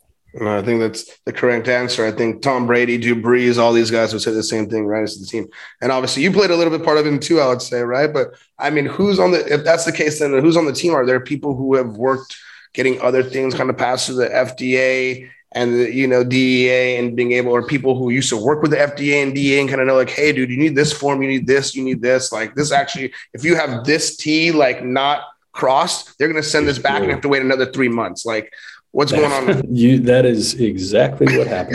I think that's the correct answer. I think Tom Brady, Drew Brees, all these guys would say the same thing, right? As the team. And obviously you played a little bit part of it too, I would say, right? But I mean, who's on the, if that's the case, then who's on the team? Are there people who have worked getting other things kind of passed through the F D A and the, you know, D E A and being able, or people who used to work with the F D A and D E A and kind of know like, hey, dude, you need this form, you need this, you need this, like this actually, if you have this T like not crossed, they're going to send this back and have to wait another three months. Like, what's going on? You, that is exactly what happened.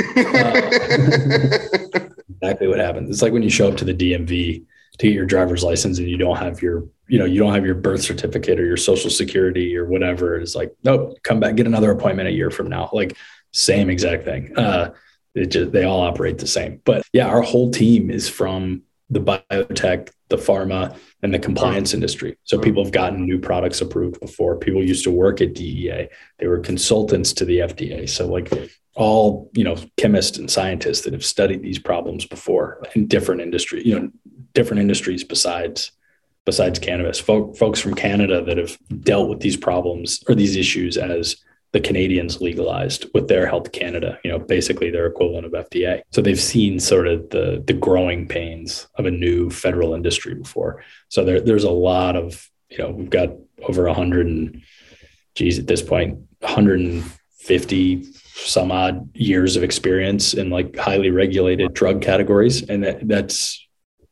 Uh, exactly what happened. It's like when you show up to the D M V to get your driver's license and you don't have your, you know, you don't have your birth certificate or your social security or whatever. It's like, nope, come back, get another appointment a year from now. Like same exact thing. Uh, it just, they all operate the same. But yeah, our whole team is from the biotech, the pharma, and the compliance industry. So people have gotten new products approved before. People used to work at D E A. They were consultants to the F D A. So like all, you know, chemists and scientists that have studied these problems before in different industry, you know, different industries besides, besides cannabis. Folk, folks from Canada that have dealt with these problems or these issues as the Canadians legalized with their Health Canada, you know, basically their equivalent of F D A. So they've seen sort of the, the growing pains of a new federal industry before. So there, there's a lot of, you know, we've got over a hundred and geez, at this point, one hundred fifty some odd years of experience in like highly regulated drug categories. And that, that's,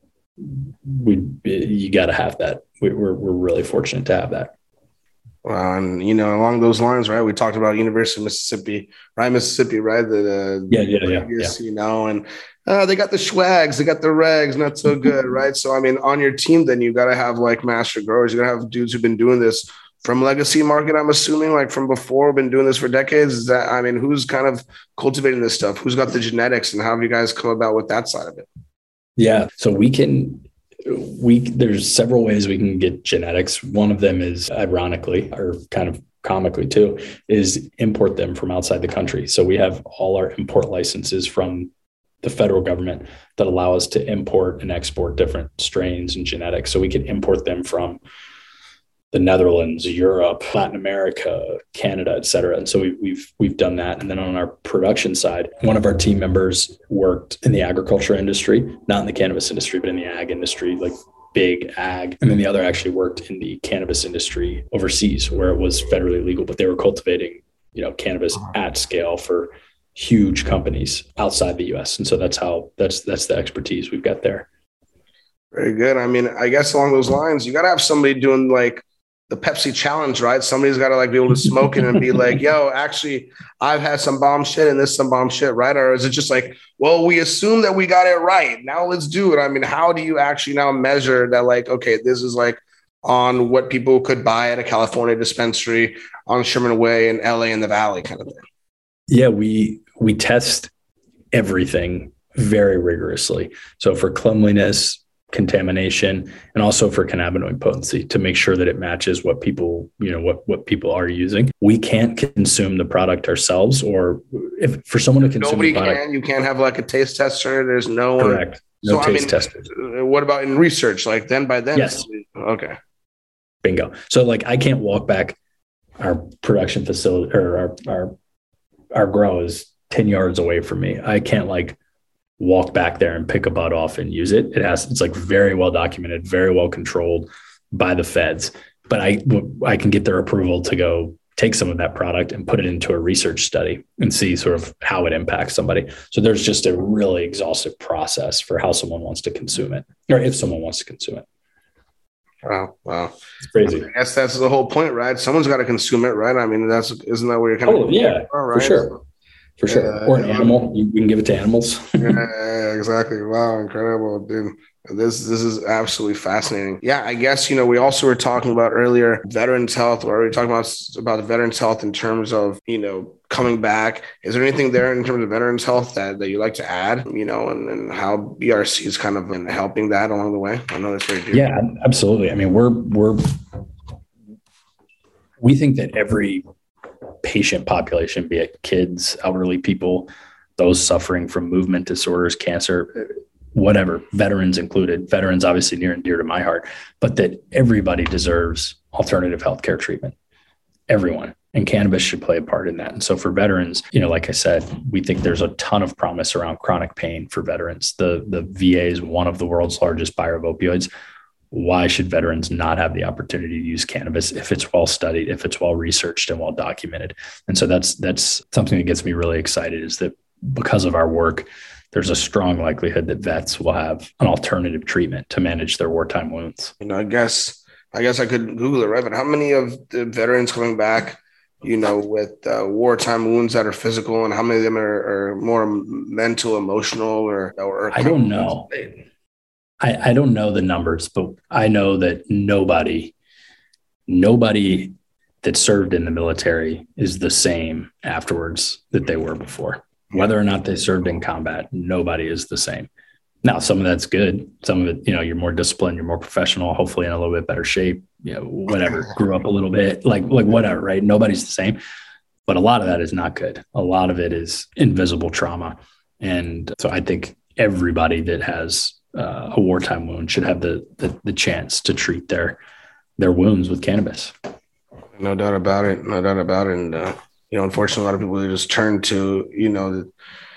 we, you got to have that. We, we're, we're really fortunate to have that. Well, and you know, along those lines, right? We talked about University of Mississippi, right? Mississippi, right? The uh, yeah, yeah, yeah, yeah. You know, and uh, they got the swags, they got the regs, not so good, right? So, I mean, on your team, then you got to have like master growers. You got to have dudes who've been doing this from legacy market. I'm assuming, like from before, been doing this for decades. Is that, I mean, who's kind of cultivating this stuff? Who's got the genetics, and how have you guys come about with that side of it? Yeah, so we can. We there's several ways we can get genetics. One of them is, ironically, or kind of comically too, is import them from outside the country. So we have all our import licenses from the federal government that allow us to import and export different strains and genetics. So we can import them from the Netherlands, Europe, Latin America, Canada, et cetera. And so we, we've we've done that. And then on our production side, one of our team members worked in the agriculture industry, not in the cannabis industry, but in the ag industry, like big ag. And then the other actually worked in the cannabis industry overseas, where it was federally legal, but they were cultivating, you know, cannabis at scale for huge companies outside the U S. And so that's how that's that's the expertise we've got there. Very good. I mean, I guess along those lines, you got to have somebody doing like the Pepsi challenge, right? Somebody's got to like be able to smoke it and be like, yo, actually, I've had some bomb shit and this some bomb shit, right? Or is it just like, well, we assume that we got it right. Now let's do it. I mean, how do you actually now measure that? Like, okay, this is like on what people could buy at a California dispensary on Sherman Way in L A in the Valley kind of thing. Yeah, we we test everything very rigorously. So for cleanliness, contamination, and also for cannabinoid potency, to make sure that it matches what people, you know, what, what people are using. We can't consume the product ourselves, or if for someone to consume Nobody the product, can. You can't have like a taste tester. There's no one. Correct. No so, taste I mean, testers. What about in research? Like then by then? Yes. Okay. Bingo. So like I can't walk back our production facility or our, our, our grow is ten yards away from me. I can't like walk back there and pick a bud off and use it. It has, it's like very well documented, very well controlled by the feds, but I, I can get their approval to go take some of that product and put it into a research study and see sort of how it impacts somebody. So there's just a really exhaustive process for how someone wants to consume it, or if someone wants to consume it. Wow. Wow. It's crazy. I guess that's the whole point, right? Someone's got to consume it, right? I mean, that's, isn't that where you're kind oh, of, yeah, right? for sure. For sure. Yeah, or an yeah. animal. You, you can give it to animals. Yeah, exactly. Wow. Incredible, dude. This, this is absolutely fascinating. Yeah. I guess, you know, we also were talking about earlier, veterans health, or we were talking about, about the veterans health in terms of, you know, coming back. Is there anything there in terms of veterans health that, that you like to add, you know, and, and how B R C is kind of been helping that along the way? I know that's very deep. Yeah, absolutely. I mean, we're, we're, we think that every patient population, be it kids, elderly people, those suffering from movement disorders, cancer, whatever, veterans included, veterans obviously near and dear to my heart, but that everybody deserves alternative healthcare treatment. Everyone. And cannabis should play a part in that. And so for veterans, you know, like I said, we think there's a ton of promise around chronic pain for veterans. The, the V A is one of the world's largest buyer of opioids. Why should veterans not have the opportunity to use cannabis if it's well studied, if it's well researched and well documented? And so that's that's something that gets me really excited, is that because of our work, there's a strong likelihood that vets will have an alternative treatment to manage their wartime wounds. You know, I guess I guess I could Google it, right? But how many of the veterans coming back, you know, with uh, wartime wounds that are physical, and how many of them are, are more mental, emotional, or, or I don't know. I, I don't know the numbers, but I know that nobody, nobody that served in the military is the same afterwards that they were before. Whether or not they served in combat, nobody is the same. Now, some of that's good. Some of it, you know, you're more disciplined, you're more professional, hopefully in a little bit better shape, you know, whatever, grew up a little bit, like, like whatever, right? Nobody's the same. But a lot of that is not good. A lot of it is invisible trauma. And so I think everybody that has uh, a wartime wound should have the, the the chance to treat their their wounds with cannabis. No doubt about it. No doubt about it. And, uh, you know, unfortunately, a lot of people just turn to, you know, the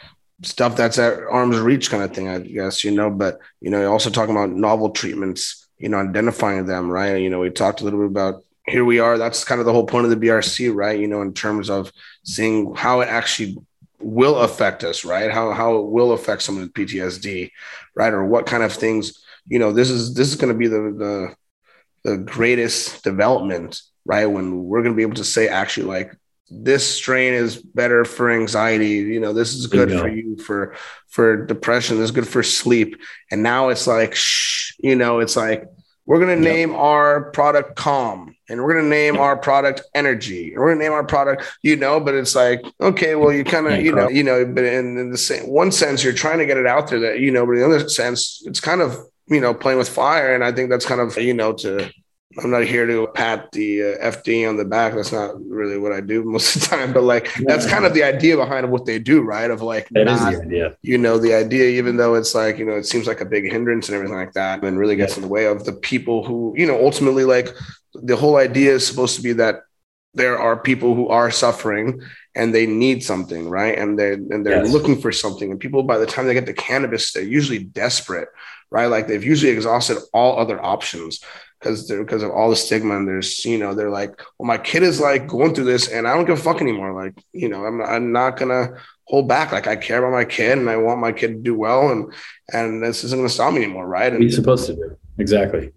stuff that's at arm's reach kind of thing, I guess, you know, but, you know, you're also talking about novel treatments, you know, identifying them, right? You know, we talked a little bit about, here we are. That's kind of the whole point of the B R C, right? You know, in terms of seeing how it actually will affect us, right? How, how it will affect someone with P T S D, right? Or what kind of things, you know, this is, this is going to be the, the, the greatest development, right? When we're going to be able to say, actually, like, this strain is better for anxiety. You know, this is good for you for, for depression. This is good for sleep. And now it's like, shh, you know, it's like, we're going to name yep. our product Calm, and we're going to name our product Energy, and we're going to name our product, you know, but it's like, okay, well, you kind of, you know, you know, but in, in the same one sense, you're trying to get it out there that, you know, but in the other sense, it's kind of, you know, playing with fire. And I think that's kind of, you know, to, I'm not here to pat the uh, F D A on the back. That's not really what I do most of the time, but like, yeah. that's kind of the idea behind what they do, right? Of like, that not, is the idea. You know, the idea, even though it's like, you know, it seems like a big hindrance and everything like that, and really gets yeah. in the way of the people who, you know, ultimately, like, the whole idea is supposed to be that there are people who are suffering and they need something, right? And they're, and they're yes. looking for something. And people, by the time they get to cannabis, they're usually desperate, right? Like, they've usually exhausted all other options. Because because of all the stigma, and there's, you know, they're like, well, my kid is like going through this and I don't give a fuck anymore. Like, you know, I'm, I'm not going to hold back. Like, I care about my kid and I want my kid to do well. And, and this isn't going to stop me anymore. Right. And he's supposed to do. Exactly.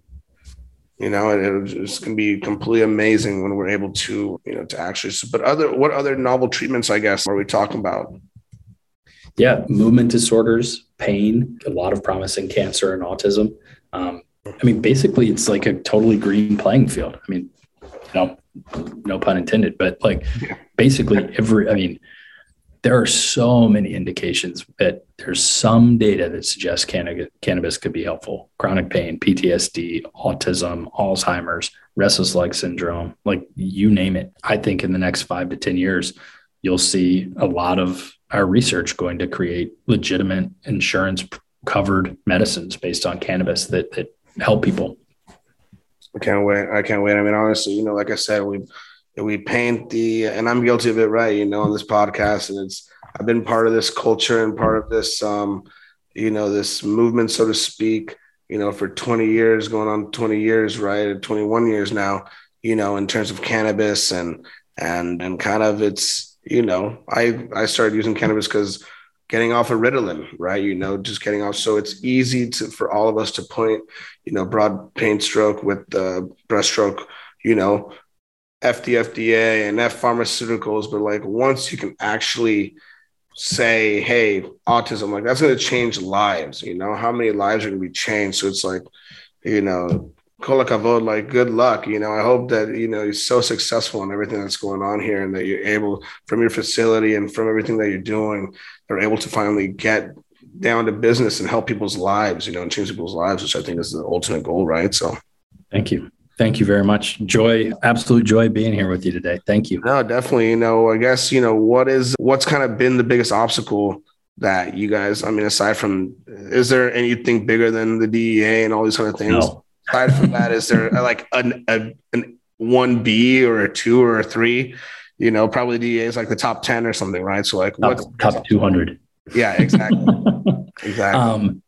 You know, it, it's going to be completely amazing when we're able to, you know, to actually, but other, what other novel treatments, I guess, are we talking about? Yeah. Movement disorders, pain, a lot of promise in cancer and autism. Um, I mean, basically, it's like a totally green playing field. I mean, you know, no pun intended, but like basically every, I mean, there are so many indications that there's some data that suggests canna- cannabis could be helpful. Chronic pain, P T S D, autism, Alzheimer's, restless leg syndrome, like you name it. I think in the next five to ten years, you'll see a lot of our research going to create legitimate insurance covered medicines based on cannabis that, that help people. I can't wait. I can't wait. I mean, honestly, you know, like I said, we we paint the, and I'm guilty of it, right? You know, on this podcast, and it's, I've been part of this culture and part of this, um, you know, this movement, so to speak, you know, for twenty years, going on twenty years, right? twenty-one years now, you know, in terms of cannabis and, and, and kind of it's, you know, I, I started using cannabis because getting off of Ritalin, right? You know, just getting off. So it's easy to, for all of us to point, you know, broad pain stroke with the breaststroke, you know, F the F D A and F pharmaceuticals. But like, once you can actually say, hey, autism, like that's going to change lives, you know, how many lives are going to be changed? So it's like, you know, Kola Kavod, like good luck. You know, I hope that, you know, you're so successful in everything that's going on here and that you're able, from your facility and from everything that you're doing, they're able to finally get down to business and help people's lives, you know, and change people's lives, which I think is the ultimate goal, right? So thank you. Thank you very much. Joy, absolute joy being here with you today. Thank you. No, definitely. You know, I guess, you know, what is, what's kind of been the biggest obstacle that you guys, I mean, aside from, is there anything bigger than the D E A and all these kind of things? No. Aside from that, is there like an, a, an one B or a two or a three? You know, probably D E A is like the top ten or something, right? So like top, what's top two hundred? Yeah, exactly. exactly. Um,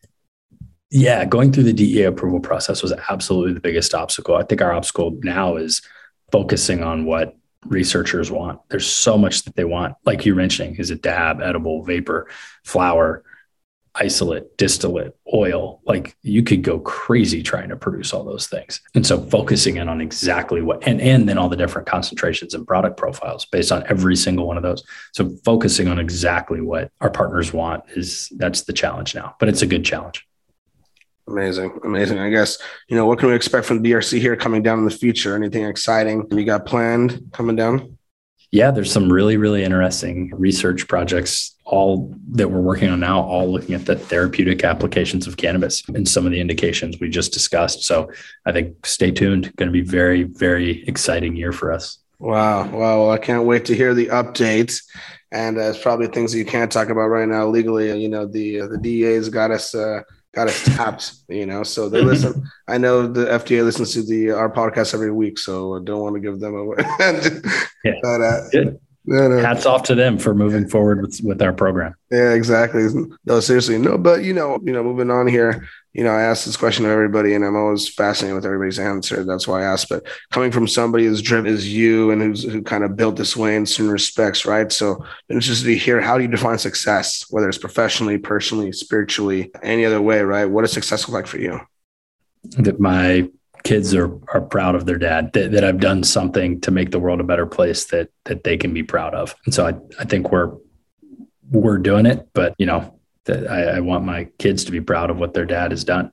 yeah, going through the D E A approval process was absolutely the biggest obstacle. I think our obstacle now is focusing on what researchers want. There's so much that they want. Like you're mentioning, is it dab, edible, vapor, flower, isolate, distillate, oil? Like you could go crazy trying to produce all those things. And so focusing in on exactly what, and, and then all the different concentrations and product profiles based on every single one of those. So focusing on exactly what our partners want is, that's the challenge now, but it's a good challenge. Amazing. Amazing. I guess, you know, what can we expect from D R C here coming down in the future? Anything exciting you got planned coming down? Yeah, there's some really, really interesting research projects, all that we're working on now, all looking at the therapeutic applications of cannabis and some of the indications we just discussed. So I think stay tuned. Going to be very, very exciting year for us. Wow. Wow. Well, I can't wait to hear the updates. And uh, it's probably things that you can't talk about right now legally. You know, the uh, the D E A's got us uh, got us tapped, you know, so they listen. I know the F D A listens to the our podcast every week, so I don't want to give them away. yeah. But, uh, Good. No, no. Hats off to them for moving forward with, with our program. Yeah, exactly. No, seriously. No, but you know, you know, moving on here, you know, I asked this question to everybody and I'm always fascinated with everybody's answer. That's why I asked, but coming from somebody as driven as you and who's, who kind of built this way in certain respects, right? So I'm interested to hear, how do you define success, whether it's professionally, personally, spiritually, any other way, right? What does success look like for you? That my kids are are proud of their dad, that, that I've done something to make the world a better place that that they can be proud of. And so I, I think we're we're doing it, but you know, that I, I want my kids to be proud of what their dad has done.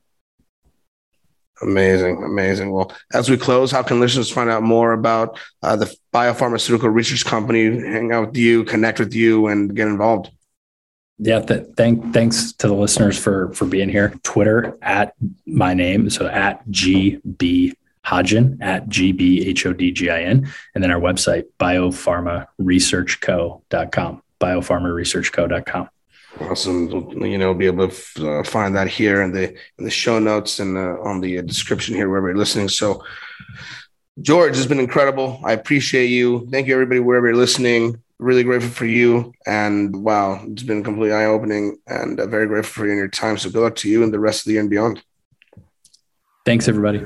Amazing. Amazing. Well, as we close, how can listeners find out more about uh, the biopharmaceutical research company, hang out with you, connect with you, and get involved? Yeah. Th- thank, thanks to the listeners for, for being here. Twitter at my name. So at G B Hodgin, at G B H O D G I N. And then our website, biopharma research co dot com, biopharma research co dot com. Awesome. You know, be able to uh, find that here in the, in the show notes and uh, on the description here, wherever you're listening. So George, it's been incredible. I appreciate you. Thank you, everybody, wherever you're listening. Really grateful for you. And wow, it's been completely eye-opening and uh, very grateful for you and your time. So good luck to you and the rest of the year and beyond. Thanks, everybody.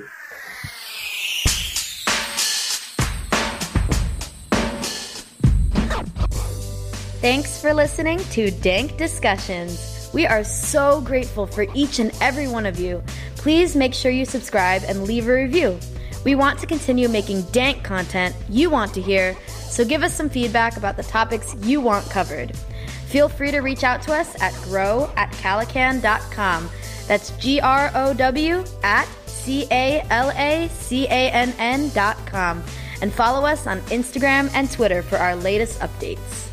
Thanks for listening to Dank Discussions. We are so grateful for each and every one of you. Please make sure you subscribe and leave a review. We want to continue making dank content you want to hear, so give us some feedback about the topics you want covered. Feel free to reach out to us at grow at calacan dot com. That's G R O W at C A L A C A N N dot com. And follow us on Instagram and Twitter for our latest updates.